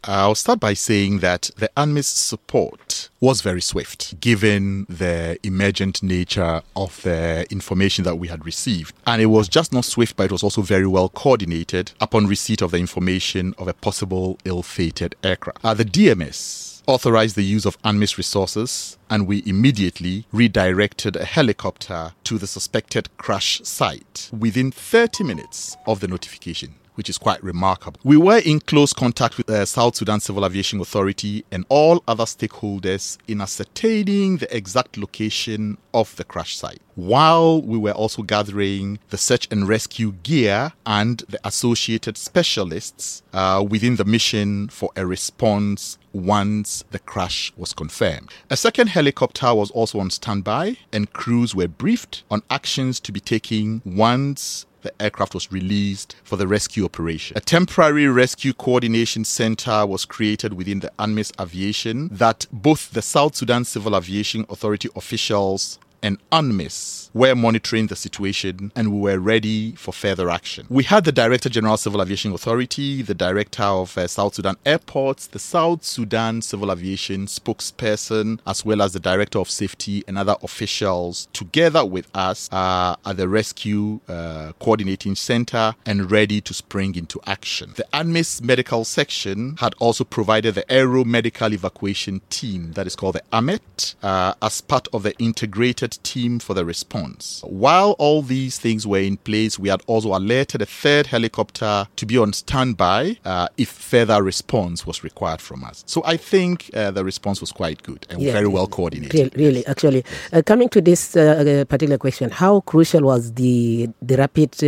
I'll start by saying that the UNMISS support was very swift, given the emergent nature of the information that we had received. And it was just not swift, but it was also very well coordinated upon receipt of the information of a possible ill-fated aircraft. The DMS authorized the use of UNMISS resources, and we immediately redirected a helicopter to the suspected crash site within 30 minutes of the notification, which is quite remarkable. We were in close contact with the South Sudan Civil Aviation Authority and all other stakeholders in ascertaining the exact location of the crash site, while we were also gathering the search and rescue gear and the associated specialists within the mission for a response once the crash was confirmed. A second helicopter was also on standby, and crews were briefed on actions to be taken once the aircraft was released for the rescue operation. A temporary rescue coordination center was created within the UNMISS Aviation that both the South Sudan Civil Aviation Authority officials and UNMISS were monitoring the situation, and we were ready for further action. We had the Director General Civil Aviation Authority, the Director of South Sudan Airports, the South Sudan Civil Aviation spokesperson, as well as the Director of Safety and other officials together with us at the Rescue Coordinating Center and ready to spring into action. The UNMISS Medical Section had also provided the Aero Medical Evacuation Team, that is called the AMET, as part of the integrated team for the response. While all these things were in place, we had also alerted a third helicopter to be on standby if further response was required from us. So I think the response was quite good and very well coordinated. Really, actually. Coming to this particular question, how crucial was the rapid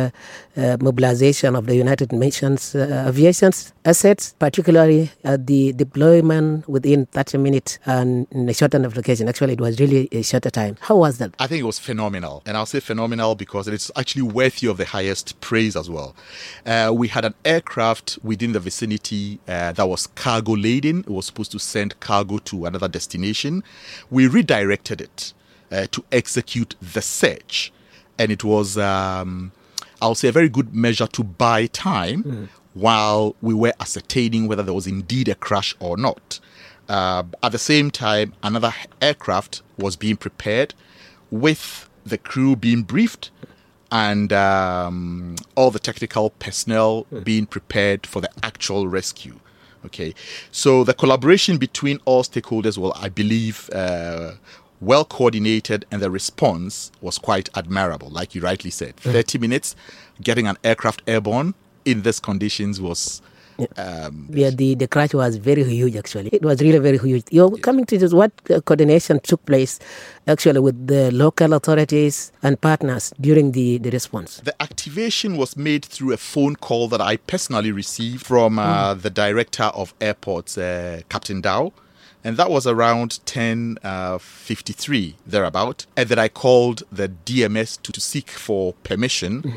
mobilization of the United Nations aviation assets, particularly the deployment within 30 minutes and in a shorter location? Actually, it was really a shorter time. How was that? I think it was phenomenal. And I'll say phenomenal because it's actually worthy of the highest praise as well. We had an aircraft within the vicinity that was cargo laden. It was supposed to send cargo to another destination. We redirected it to execute the search. And it was, I'll say, a very good measure to buy time while we were ascertaining whether there was indeed a crash or not. At the same time, another aircraft was being prepared with the crew being briefed and all the technical personnel being prepared for the actual rescue. Okay, so the collaboration between all stakeholders was, I believe, well coordinated, and the response was quite admirable. Like you rightly said, 30 minutes, getting an aircraft airborne in these conditions was... the crash was very huge, actually. It was really very huge. You're coming to this, what coordination took place actually with the local authorities and partners during the response? The activation was made through a phone call that I personally received from the Director of Airports, Captain Dow. And that was around 10:53 thereabout. And then I called the DMS to seek for permission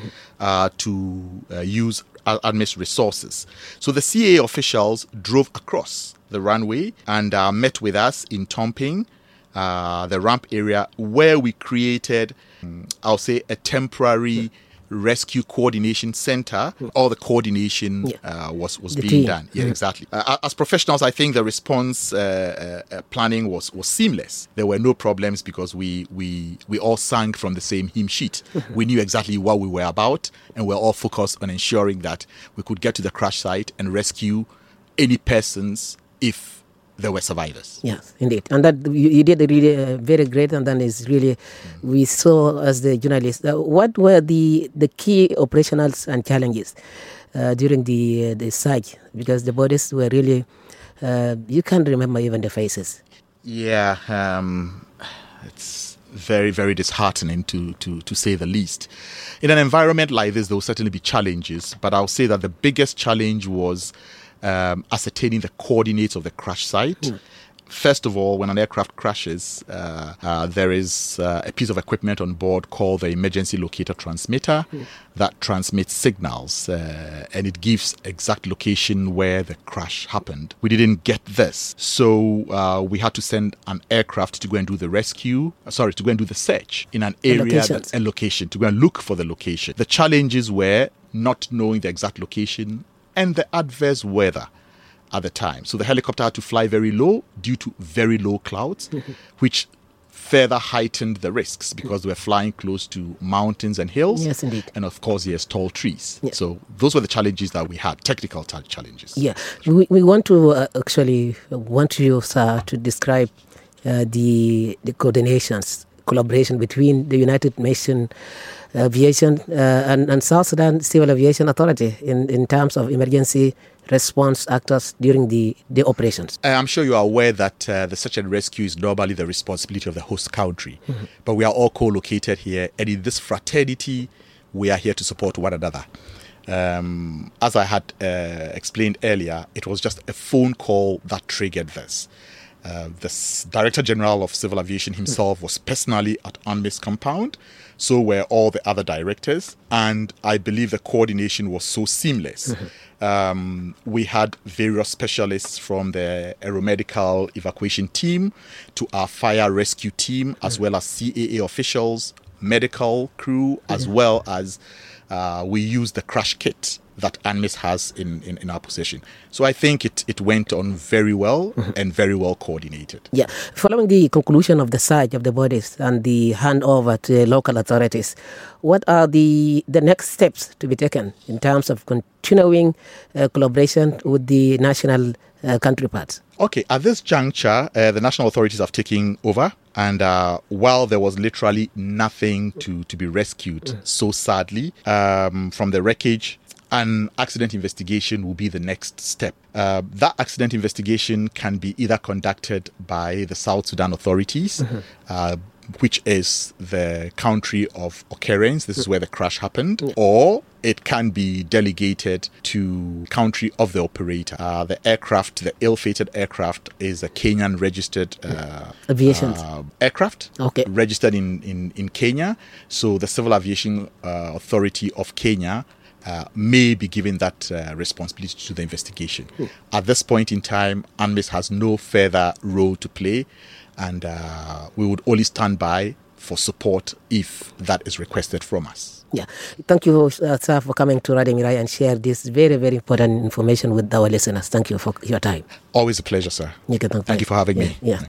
to use UNMISS resources. So the CA officials drove across the runway and met with us in Tomping, the ramp area, where we created, I'll say, a temporary rescue coordination center. All the coordination was being done. Yeah, exactly. As professionals, I think the response planning was seamless. There were no problems because we all sang from the same hymn sheet. We knew exactly what we were about, and we're all focused on ensuring that we could get to the crash site and rescue any persons if there were survivors. Yes, indeed. And that you did really very great, and then is really, we saw as the journalists, what were the key operationals and challenges during the search? Because the bodies were really, you can't remember even the faces. Yeah, it's very, very disheartening to say the least. In an environment like this, there will certainly be challenges, but I'll say that the biggest challenge was ascertaining the coordinates of the crash site. First of all, when an aircraft crashes, there is a piece of equipment on board called the emergency locator transmitter that transmits signals, and it gives exact location where the crash happened. We didn't get this, so we had to send an aircraft to go and do the to go and do the search in an area, a location, to go and look for the location. The challenges were not knowing the exact location and the adverse weather. at the time. So the helicopter had to fly very low due to very low clouds, which further heightened the risks because we were flying close to mountains and hills. Yes, indeed. And of course, yes, tall trees. Yeah. So those were the challenges that we had, technical challenges. Yeah, we want to want you, sir, to describe the collaboration between the United Nations Aviation and South Sudan Civil Aviation Authority in terms of emergency response actors during the operations. I'm sure you are aware that the search and rescue is normally the responsibility of the host country. But we are all co-located here, and in this fraternity, we are here to support one another. As I had explained earlier, it was just a phone call that triggered this. The Director General of Civil Aviation himself was personally at UNMISS compound, so were all the other directors, and I believe the coordination was so seamless. We had various specialists from the aeromedical evacuation team to our fire rescue team, as well as CAA officials, medical crew, as well as we used the crash kit that UNMISS has in our possession. So I think it went on very well and very well coordinated. Yeah. Following the conclusion of the search of the bodies and the handover to local authorities, what are the next steps to be taken in terms of continuing collaboration with the national counterparts? Okay, at this juncture, the national authorities have taken over. And while there was literally nothing to be rescued, so sadly, from the wreckage, an accident investigation will be the next step. That accident investigation can be either conducted by the South Sudan authorities, which is the country of occurrence. This is where the crash happened. Or it can be delegated to country of the operator. The aircraft, the ill-fated aircraft, is a Kenyan registered aviation aircraft, okay, registered in Kenya. So the Civil Aviation Authority of Kenya may be given that responsibility to the investigation. At this point in time, UNMISS has no further role to play, and we would only stand by for support if that is requested from us. Yeah. Thank you, sir, for coming to Radio Mirai and share this very, very important information with our listeners. Thank you for your time. Always a pleasure, sir. Thank you for having me. Yeah.